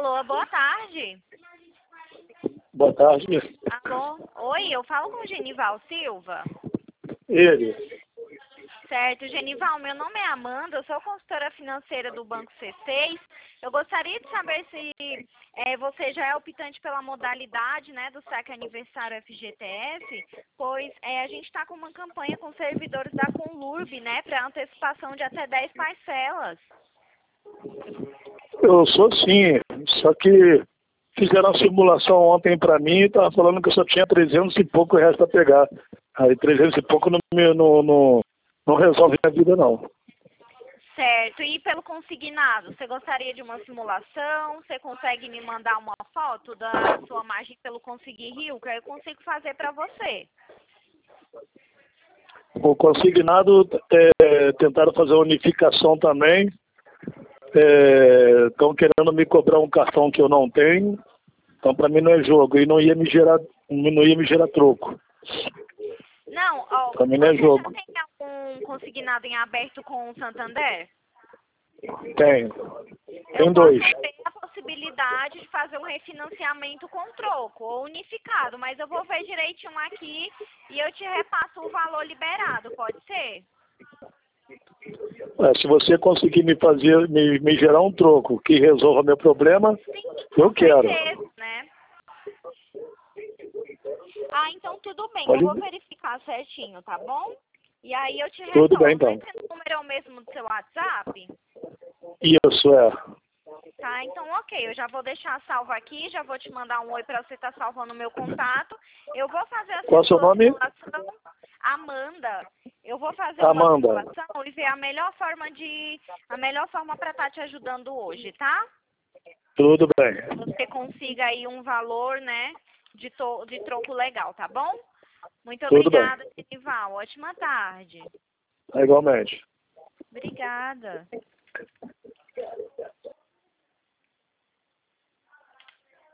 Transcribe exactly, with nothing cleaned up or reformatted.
Alô, boa tarde. Boa tarde. Alô, oi, eu falo com o Genival Silva. Ele. Certo, Genival, meu nome é Amanda, eu sou consultora financeira do Banco C seis. Eu gostaria de saber se é, você já é optante pela modalidade, né, do saque aniversário F G T S, pois é, a gente está com uma campanha com servidores da Conlurb, né, para antecipação de até dez parcelas. Eu sou sim, só que fizeram uma simulação ontem para mim e estavam falando que eu só tinha trezentos e pouco reais para pegar. Aí trezentos e pouco não, me- não, não, não resolve a vida não. Certo, e pelo consignado, você gostaria de uma simulação? Você consegue me mandar uma foto da sua margem pelo Conseguir Rio, que eu consigo fazer para você? O consignado, é, tentaram fazer a unificação também. Estão querendo me cobrar um cartão que eu não tenho. Então para mim não é jogo e não ia me gerar, não ia me gerar troco. Não, ó, Para mim não é você jogo. já tem algum consignado em aberto com o Santander? Tenho. Eu Tem posso dois. ter a possibilidade de fazer um refinanciamento com troco ou unificado, mas eu vou ver direitinho aqui e eu te repasso o valor liberado, pode ser? É, se você conseguir me fazer, me, me gerar um troco que resolva meu problema, Sim, eu com quero. certeza, né? Ah, então tudo bem, eu Pode? vou verificar certinho, tá bom? E aí eu te Tudo retorno. bem, então. Esse número é o mesmo do seu WhatsApp? Isso, é. Tá, então ok, eu já vou deixar salvo aqui, já vou te mandar um oi para você estar salvando o meu contato. Eu vou fazer a Qual é o seu sua nome? simulação, Amanda. Eu vou fazer uma Amanda. simulação e ver a melhor forma de, a melhor forma para estar te ajudando hoje, tá? Tudo bem. Você consiga aí um valor, né, de, to, de troco legal, tá bom? Muito Tudo bem. obrigada, Genival. Ótima tarde. É igualmente. Obrigada.